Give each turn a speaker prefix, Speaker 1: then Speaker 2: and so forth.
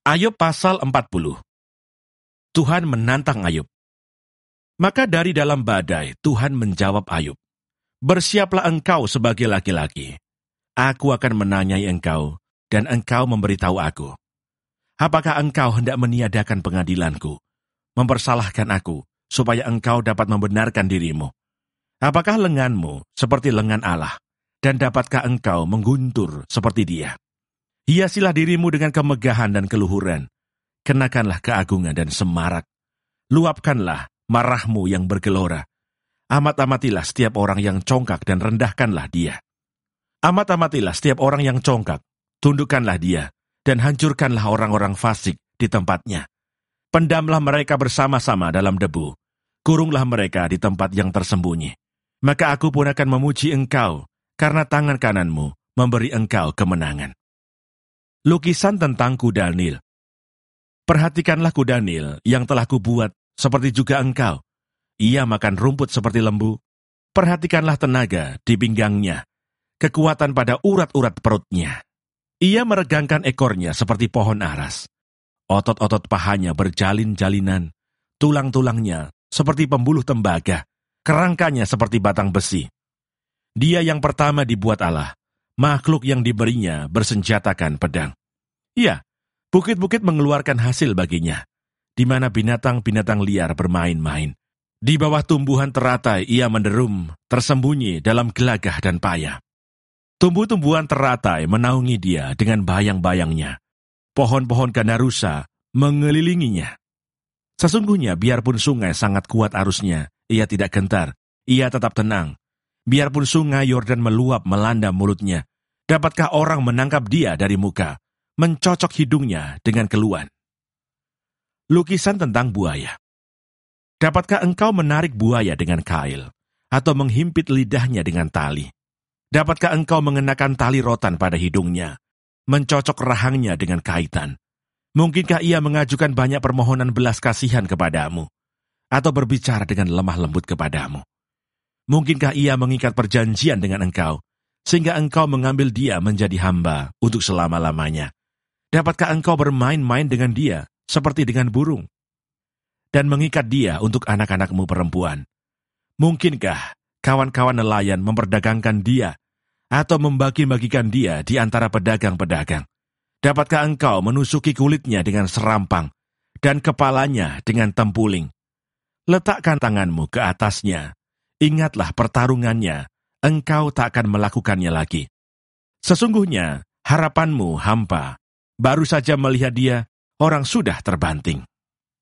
Speaker 1: Ayub pasal 40. Tuhan menantang Ayub. Maka dari dalam badai Tuhan menjawab Ayub, "Bersiaplah engkau sebagai laki-laki. Aku akan menanyai engkau, dan engkau memberitahu aku. Apakah engkau hendak meniadakan pengadilanku, mempersalahkan aku, supaya engkau dapat membenarkan dirimu? Apakah lenganmu seperti lengan Allah, dan dapatkah engkau mengguntur seperti Dia? Hiasilah dirimu dengan kemegahan dan keluhuran. Kenakanlah keagungan dan semarak. Luapkanlah marahmu yang bergelora. Amat-amatilah setiap orang yang congkak dan rendahkanlah dia. Amat-amatilah setiap orang yang congkak, tundukkanlah dia, dan hancurkanlah orang-orang fasik di tempatnya. Pendamlah mereka bersama-sama dalam debu. Kurunglah mereka di tempat yang tersembunyi. Maka aku pun akan memuji engkau, karena tangan kananmu memberi engkau kemenangan." Lukisan tentang kuda Nil. Perhatikanlah kuda Nil yang telah kubuat, seperti juga engkau. Ia makan rumput seperti lembu. Perhatikanlah tenaga di pinggangnya, kekuatan pada urat-urat perutnya. Ia meregangkan ekornya seperti pohon aras. Otot-otot pahanya berjalin-jalinan, tulang-tulangnya seperti pembuluh tembaga, kerangkanya seperti batang besi. Dia yang pertama dibuat Allah, makhluk yang diberinya bersenjatakan pedang. Ya, bukit-bukit mengeluarkan hasil baginya, di mana binatang-binatang liar bermain-main. Di bawah tumbuhan teratai ia menderum, tersembunyi dalam gelagah dan payah. Tumbuh-tumbuhan teratai menaungi dia dengan bayang-bayangnya. Pohon-pohon ganarusa mengelilinginya. Sesungguhnya biarpun sungai sangat kuat arusnya, ia tidak gentar, ia tetap tenang. Biarpun sungai Yordan meluap melanda mulutnya, dapatkah orang menangkap dia dari muka, mencocok hidungnya dengan keluhan? Lukisan tentang buaya. Dapatkah engkau menarik buaya dengan kail, atau menghimpit lidahnya dengan tali? Dapatkah engkau mengenakan tali rotan pada hidungnya, mencocok rahangnya dengan kaitan? Mungkinkah ia mengajukan banyak permohonan belas kasihan kepadamu, atau berbicara dengan lemah lembut kepadamu? Mungkinkah ia mengikat perjanjian dengan engkau, sehingga engkau mengambil dia menjadi hamba untuk selama-lamanya? Dapatkah engkau bermain-main dengan dia, seperti dengan burung? Dan mengikat dia untuk anak-anakmu perempuan? Mungkinkah kawan-kawan nelayan memperdagangkan dia, atau membagi-bagikan dia di antara pedagang-pedagang? Dapatkah engkau menusuki kulitnya dengan serampang, dan kepalanya dengan tempuling? Letakkan tanganmu ke atasnya. Ingatlah pertarungannya, engkau tak akan melakukannya lagi. Sesungguhnya harapanmu hampa, baru saja melihat dia, orang sudah terbanting.